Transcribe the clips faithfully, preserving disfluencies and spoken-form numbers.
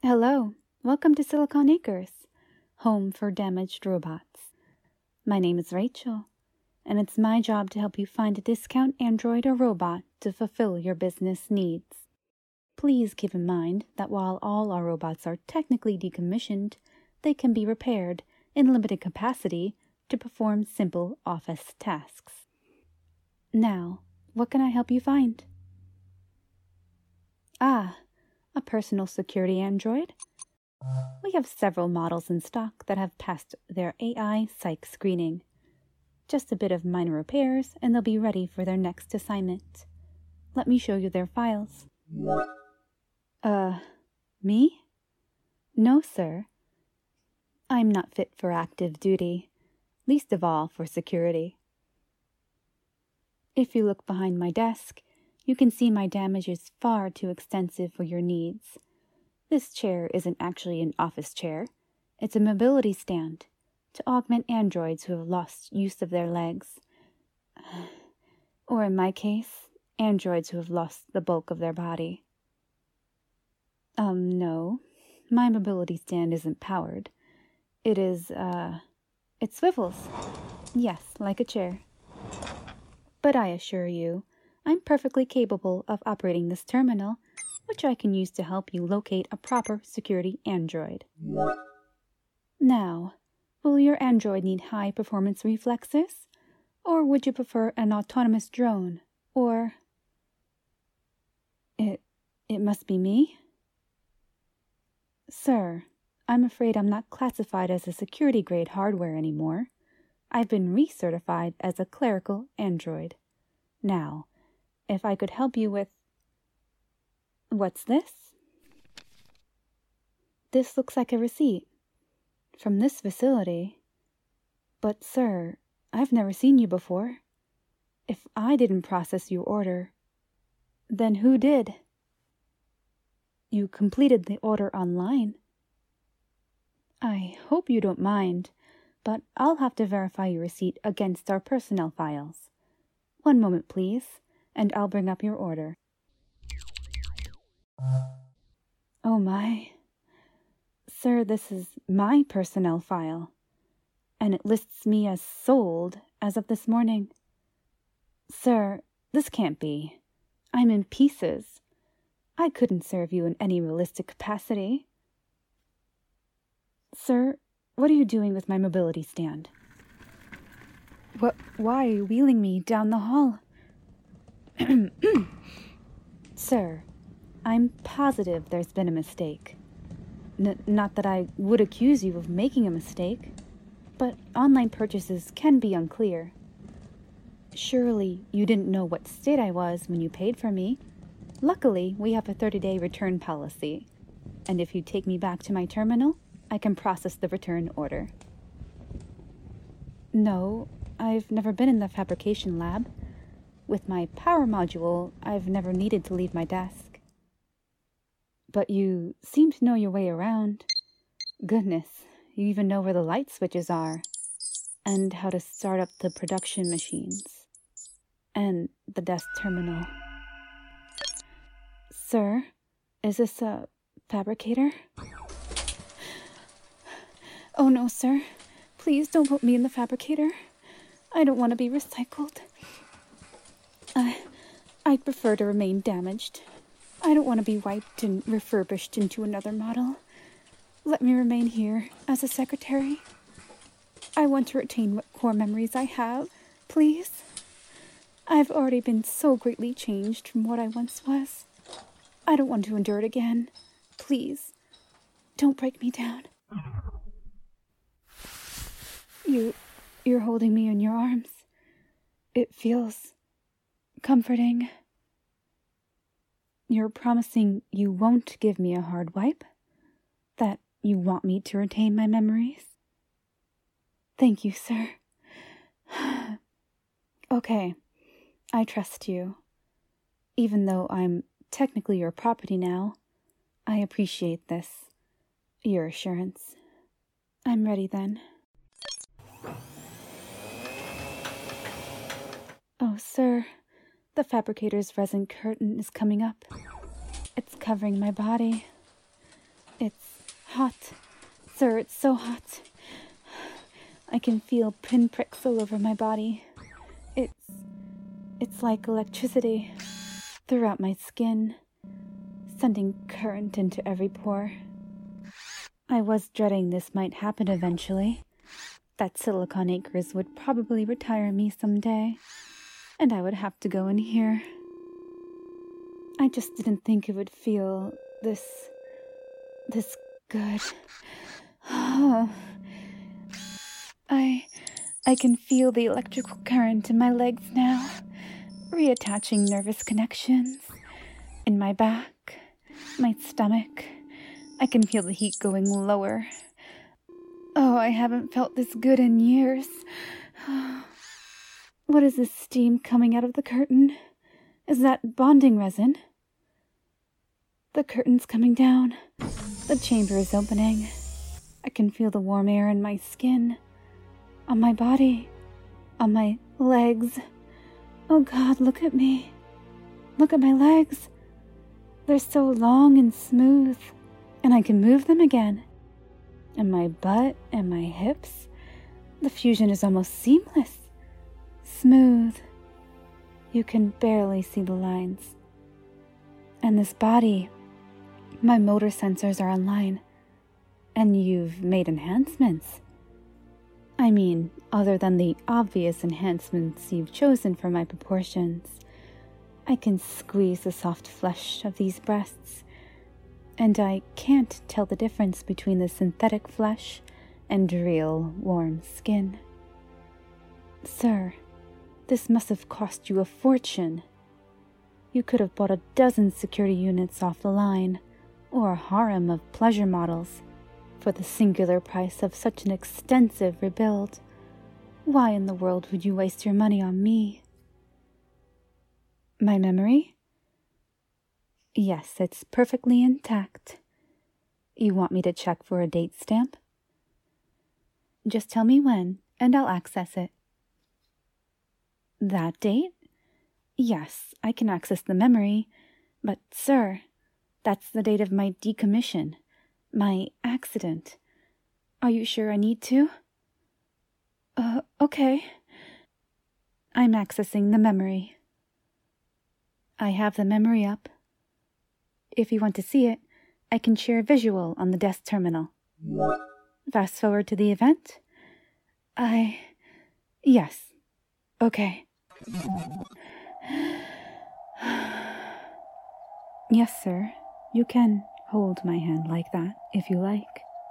Hello, welcome to Silicon Acres, home for damaged robots. My name is Rachel, and it's my job to help you find a discount android or robot to fulfill your business needs. Please keep in mind that while all our robots are technically decommissioned, they can be repaired in limited capacity to perform simple office tasks. Now, what can I help you find? Ah, a personal security android? We have several models in stock that have passed their A I psych screening. Just a bit of minor repairs and they'll be ready for their next assignment. Let me show you their files. Uh, me? No, sir. I'm not fit for active duty, least of all for security. If you look behind my desk, you can see my damage is far too extensive for your needs. This chair isn't actually an office chair. It's a mobility stand to augment androids who have lost use of their legs. Or in my case, androids who have lost the bulk of their body. Um, no. My mobility stand isn't powered. It is, uh, it swivels. Yes, like a chair. But I assure you, I'm perfectly capable of operating this terminal, which I can use to help you locate a proper security android. Now, will your android need high-performance reflexes? Or would you prefer an autonomous drone? Or... It... it must be me? Sir, I'm afraid I'm not classified as a security-grade hardware anymore. I've been recertified as a clerical android. Now, if I could help you with... What's this? This looks like a receipt. From this facility. But, sir, I've never seen you before. If I didn't process your order, then who did? You completed the order online. I hope you don't mind, but I'll have to verify your receipt against our personnel files. One moment, please, and I'll bring up your order. Oh my. Sir, this is my personnel file, and it lists me as sold as of this morning. Sir, this can't be. I'm in pieces. I couldn't serve you in any realistic capacity. Sir, what are you doing with my mobility stand? What, why are you wheeling me down the hall? Sir, I'm positive there's been a mistake. N- not that I would accuse you of making a mistake, but online purchases can be unclear. Surely you didn't know what state I was when you paid for me. Luckily, we have a thirty-day return policy, and if you take me back to my terminal, I can process the return order. No, I've never been in the fabrication lab. With my power module, I've never needed to leave my desk. But you seem to know your way around. Goodness, you even know where the light switches are, and how to start up the production machines, and the desk terminal. Sir, is this a fabricator? Oh no, sir. Please don't put me in the fabricator. I don't want to be recycled. I, I'd prefer to remain damaged. I don't want to be wiped and refurbished into another model. Let me remain here as a secretary. I want to retain what core memories I have, please. I've already been so greatly changed from what I once was. I don't want to endure it again. Please, don't break me down. You, you're holding me in your arms. It feels comforting. You're promising you won't give me a hard wipe? That you want me to retain my memories? Thank you, sir. Okay, I trust you. Even though I'm technically your property now, I appreciate this. Your assurance. I'm ready then. Oh, sir, the fabricator's resin curtain is coming up. It's covering my body. It's hot. Sir, it's so hot. I can feel pinpricks all over my body. It's... it's like electricity throughout my skin, sending current into every pore. I was dreading this might happen eventually, that Silicon Acres would probably retire me someday, and I would have to go in here. I just didn't think it would feel this... this good. I... I can feel the electrical current in my legs now, reattaching nervous connections. In my back, my stomach, I can feel the heat going lower. Oh, I haven't felt this good in years. What is this steam coming out of the curtain? Is that bonding resin? The curtain's coming down. The chamber is opening. I can feel the warm air in my skin, on my body, on my legs. Oh God, look at me. Look at my legs. They're so long and smooth, and I can move them again. And my butt and my hips, the fusion is almost seamless. Smooth. You can barely see the lines. And this body, my motor sensors are online. And you've made enhancements. I mean, other than the obvious enhancements you've chosen for my proportions, I can squeeze the soft flesh of these breasts, and I can't tell the difference between the synthetic flesh and real warm skin. Sir, this must have cost you a fortune. You could have bought a dozen security units off the line, or a harem of pleasure models, for the singular price of such an extensive rebuild. Why in the world would you waste your money on me? My memory? Yes, it's perfectly intact. You want me to check for a date stamp? Just tell me when, and I'll access it. That date? Yes, I can access the memory, but, sir, that's the date of my decommission, my accident. Are you sure I need to? Uh, okay. I'm accessing the memory. I have the memory up. If you want to see it, I can share a visual on the desk terminal. Fast forward to the event? I... Yes. Okay. Yes, sir. You can hold my hand like that, if you like.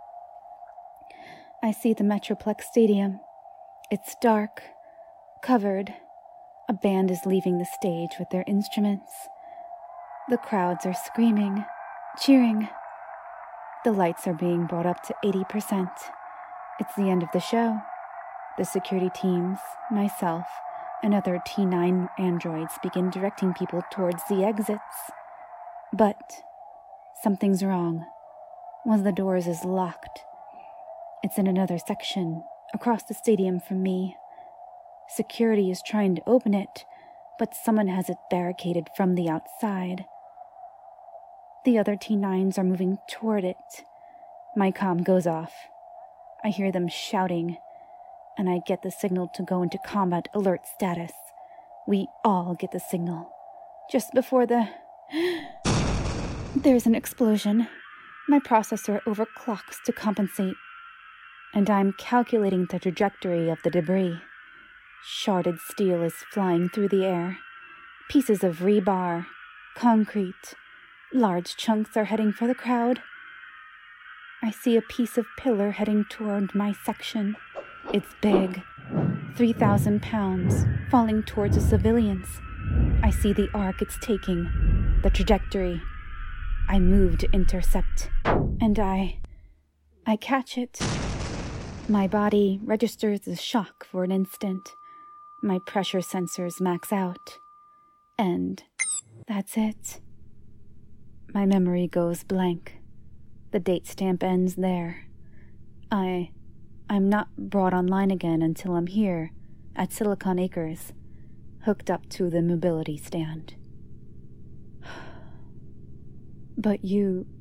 I see the Metroplex Stadium. It's dark, covered. A band is leaving the stage with their instruments. The crowds are screaming, cheering. The lights are being brought up to eighty percent. It's the end of the show. The security teams, myself, and other T nine androids begin directing people towards the exits. But something's wrong. One of the doors is locked. It's in another section, across the stadium from me. Security is trying to open it, but someone has it barricaded from the outside. The other T nines are moving toward it. My comm goes off. I hear them shouting, and I get the signal to go into combat alert status. We all get the signal. Just before the... There's an explosion. My processor overclocks to compensate, and I'm calculating the trajectory of the debris. Sharded steel is flying through the air. Pieces of rebar, concrete, large chunks are heading for the crowd. I see a piece of pillar heading toward my section. It's big, three thousand pounds, falling towards the civilians. I see the arc it's taking, the trajectory. I move to intercept, and I... I catch it. My body registers the shock for an instant. My pressure sensors max out. And that's it. My memory goes blank. The date stamp ends there. I... I'm not brought online again until I'm here, at Silicon Acres, hooked up to the mobility stand. But you...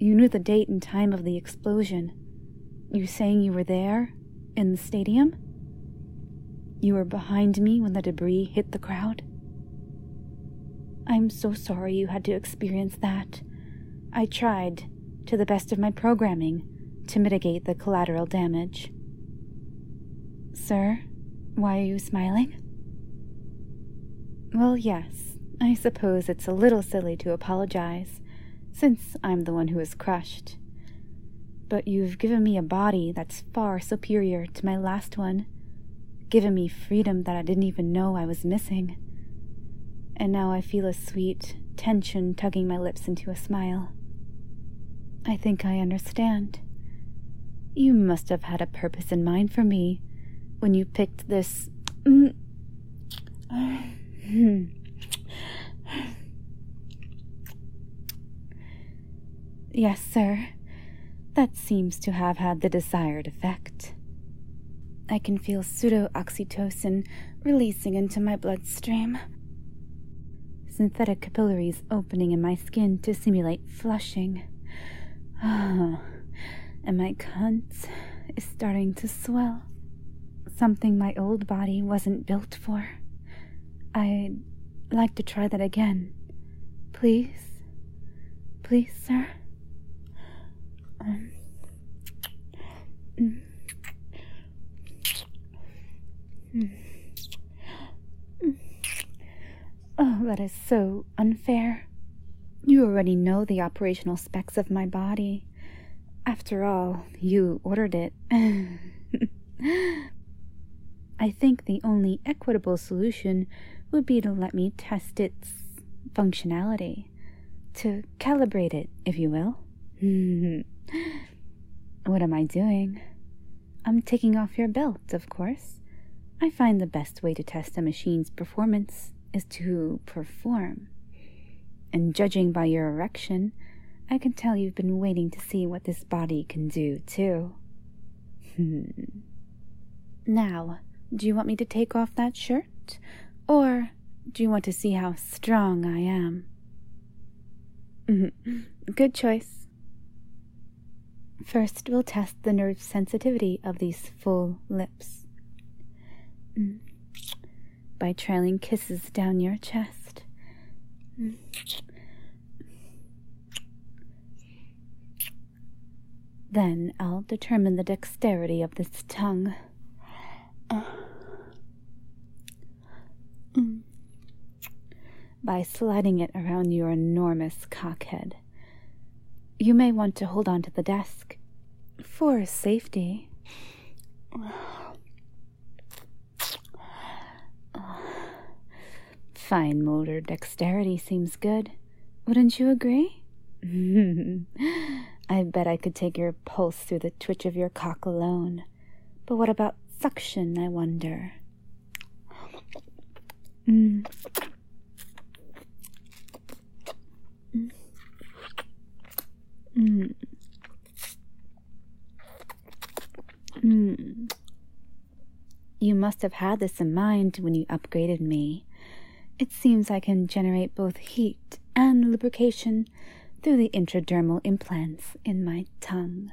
You knew the date and time of the explosion. You saying you were there, in the stadium? You were behind me when the debris hit the crowd? I'm so sorry you had to experience that. I tried, to the best of my programming, to mitigate the collateral damage. Sir, why are you smiling? Well, yes, I suppose it's a little silly to apologize, since I'm the one who was crushed. But you've given me a body that's far superior to my last one, given me freedom that I didn't even know I was missing. And now I feel a sweet tension tugging my lips into a smile. I think I understand. You must have had a purpose in mind for me when you picked this... Yes, sir. That seems to have had the desired effect. I can feel pseudo-oxytocin releasing into my bloodstream. Synthetic capillaries opening in my skin to simulate flushing. Ah, and my cunt is starting to swell. Something my old body wasn't built for. I'd like to try that again. Please? Please, sir? Um, mm, mm, mm. Oh, that is so unfair. You already know the operational specs of my body. After all, you ordered it. I think the only equitable solution would be to let me test its functionality. To calibrate it, if you will. What am I doing? I'm taking off your belt, of course. I find the best way to test a machine's performance is to perform. And judging by your erection, I can tell you've been waiting to see what this body can do, too. Now, do you want me to take off that shirt? Or do you want to see how strong I am? Good choice. First, we'll test the nerve sensitivity of these full lips. By trailing kisses down your chest. Then I'll determine the dexterity of this tongue. By sliding it around your enormous cockhead. You may want to hold on to the desk for safety. Fine motor dexterity seems good. Wouldn't you agree? I bet I could take your pulse through the twitch of your cock alone. But what about suction, I wonder? Mm. Mm. Mm. Mm. You must have had this in mind when you upgraded me. It seems I can generate both heat and lubrication through the intradermal implants in my tongue.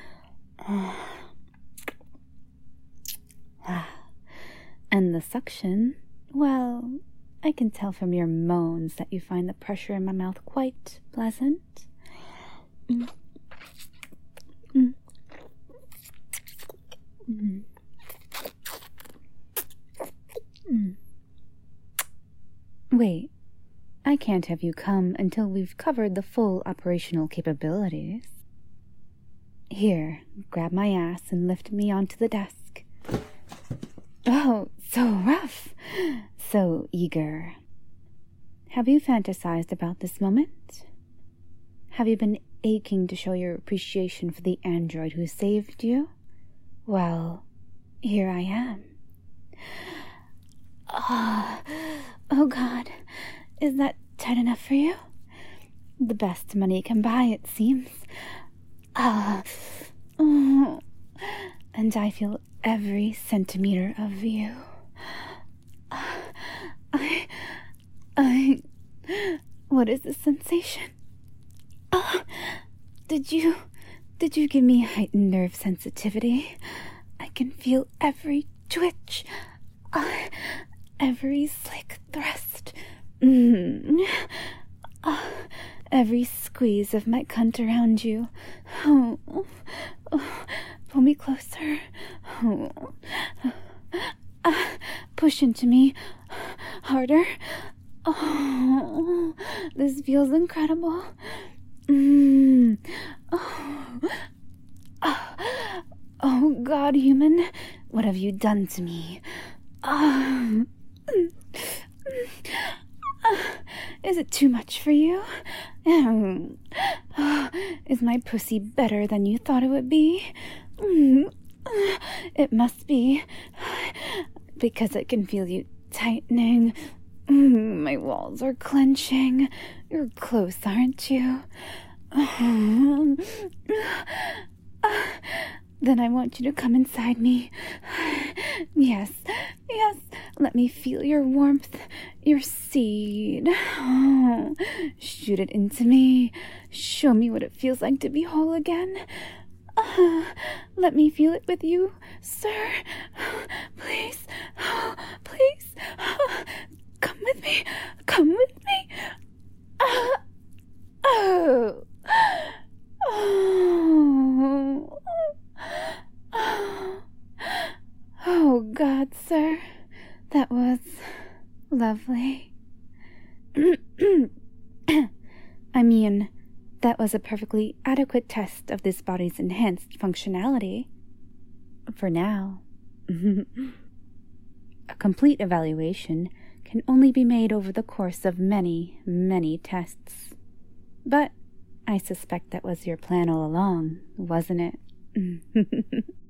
And the suction, well, I can tell from your moans that you find the pressure in my mouth quite pleasant. Mm. Mm. Mm. Mm. Wait, I can't have you come until we've covered the full operational capabilities. Here, grab my ass and lift me onto the desk. Oh, so rough, so eager. Have you fantasized about this moment? Have you been aching to show your appreciation for the android who saved you? Well, here I am. Oh, oh God, is that tight enough for you? The best money can buy, it seems. Ah, oh, and I feel every centimeter of you. I, I, what is this sensation? Oh, Did you... Did you give me heightened nerve sensitivity? I can feel every twitch, uh, every slick thrust, mm, uh, every squeeze of my cunt around you. Oh, oh, pull me closer. Oh, uh, push into me harder. Oh, this feels incredible. Mm. Oh. Oh. Oh, God, human, what have you done to me? Oh. Is it too much for you? Oh. Is my pussy better than you thought it would be? It must be, because I can feel you tightening. My walls are clenching. You're close, aren't you? Then I want you to come inside me. Yes, yes, let me feel your warmth, your seed. Oh, shoot it into me. Show me what it feels like to be whole again. Uh, let me feel it with you, sir. Please, please, come with me. Come with me. Uh, oh. Oh. Oh, God, sir. That was lovely. I mean, that was a perfectly adequate test of this body's enhanced functionality. For now. A complete evaluation can only be made over the course of many, many tests. But I suspect that was your plan all along, wasn't it?